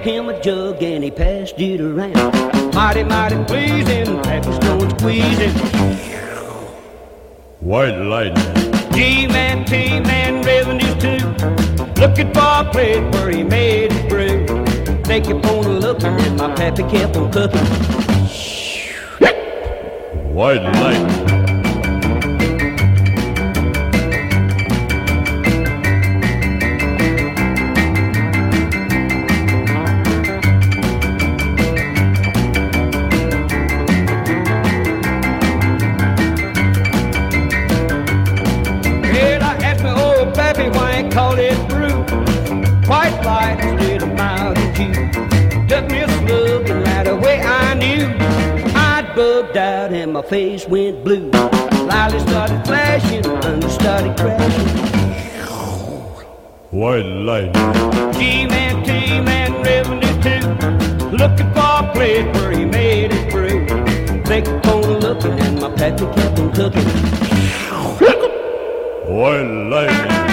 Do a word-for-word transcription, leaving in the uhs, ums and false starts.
him a jug and he passed it around. Mighty, mighty pleasing, Pappy Stone squeezing. White lightning. G-Man, T-Man, revenue too. Looking for a place where he made his brew. They kept on looking and my pappy kept on cooking. White lightning. Call it brew, white light instead of Mountain Dew. Took me a slug and right away I knew I'd bugged out and my face went blue. Lightly started flashing, thunder started crashing. White lightning. G-Man, T-Man, revenue too. Looking for a place where he made it brew. They kept on looking and my pappy kept on cooking. White lightning.